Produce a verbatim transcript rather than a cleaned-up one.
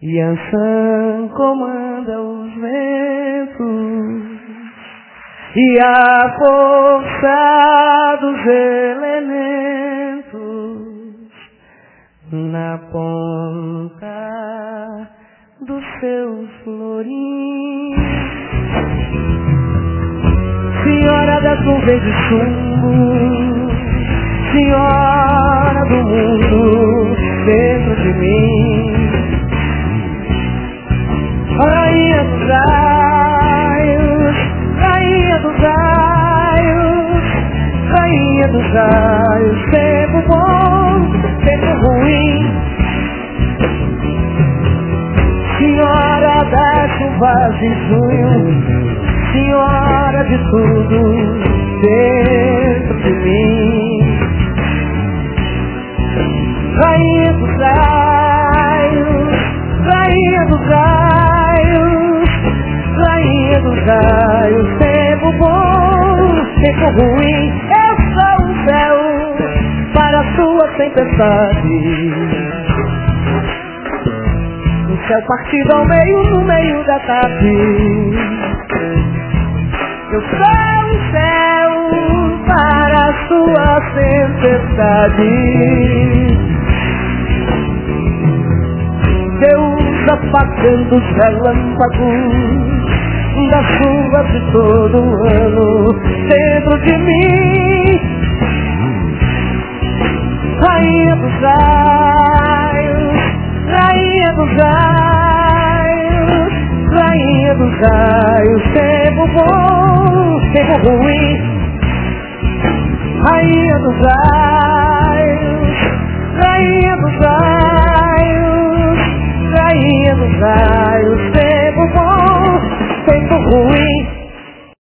Yansan comanda os ventos e a força dos elementos na ponta dos seus florins. Senhora das nuvens de chumbo, senhora do mundo dentro de mim, rainha dos raios, rainha dos raios, rainha dos raios, tempo bom, tempo ruim, senhora das chuvas de junho, senhora de tudo dentro de mim, rainha dos raios, rainha dos raios, rainha dos raios, tempo bom, tempo ruim, eu sou o céu para a sua tempestade. O céu partido ao meio, no meio da tarde. Eu sou o céu para a sua tempestade. Deus apagando os relâmpagos das chuvas de todo ano dentro de mim, rainha dos raios, rainha dos raios, rainha dos raios, tempo bom, tempo ruim, rainha dos raios, rainha dos raios, rainha dos raios,